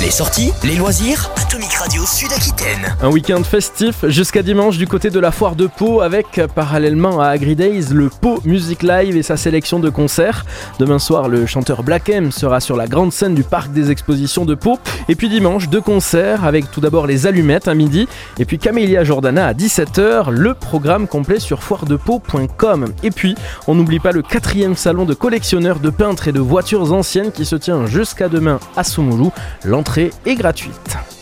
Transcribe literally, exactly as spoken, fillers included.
Les sorties, les loisirs, Atomic Radio Sud-Aquitaine. Un week-end festif jusqu'à dimanche du côté de la foire de Pau avec, parallèlement à AgriDays, le Pau Music Live et sa sélection de concerts. Demain soir, le chanteur Black M sera sur la grande scène du parc des expositions de Pau. Et puis dimanche, deux concerts avec tout d'abord les Allumettes à midi et puis Camélia Jordana à dix-sept heures. Le programme complet sur foire de pau point com. Et puis, on n'oublie pas le quatrième salon de collectionneurs de peintres et de voitures anciennes qui se tient jusqu'à demain à Soumoulou. L'entrée est gratuite.